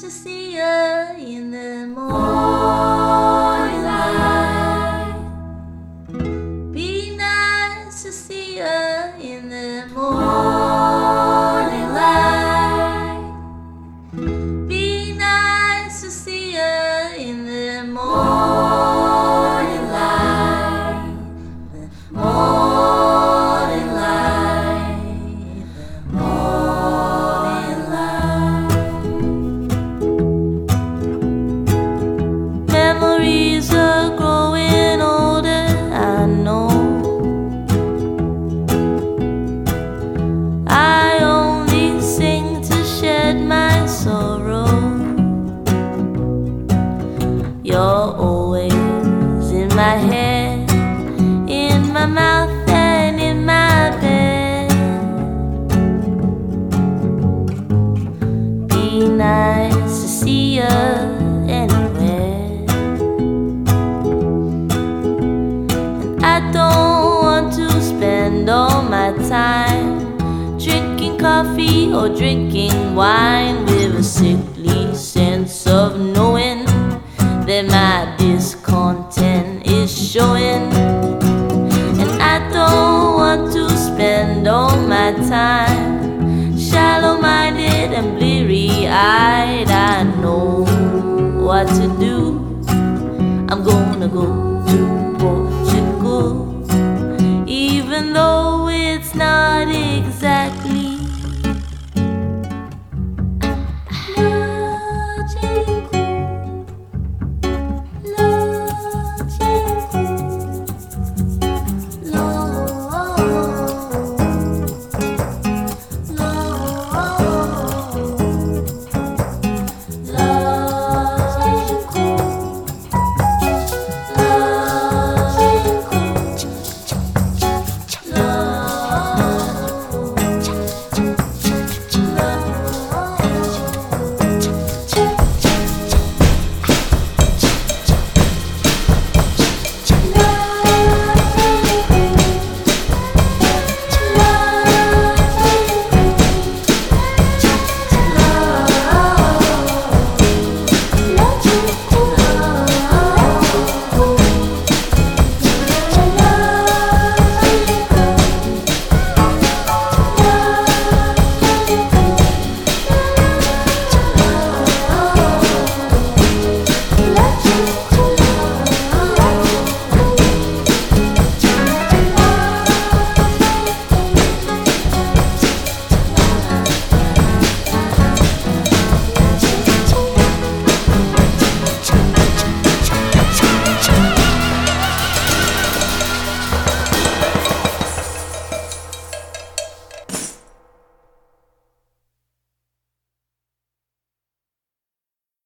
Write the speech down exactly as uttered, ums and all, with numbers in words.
to see you in the morning light. Be nice to see you in the morning light. Be nice to see you in the morning light. The morning light. The morning light. Memories are growing older, I know. I only sing to shed my sorrow. You're always in my head, in my mouth and in my bed. Be nice to see you anywhere. And I don't want to spend all my time drinking coffee or drinking wine with a sickly sense of knowing that my discontent is showing. And I don't want to spend all my time shallow-minded and bleary-eyed. I know what to do. I'm gonna go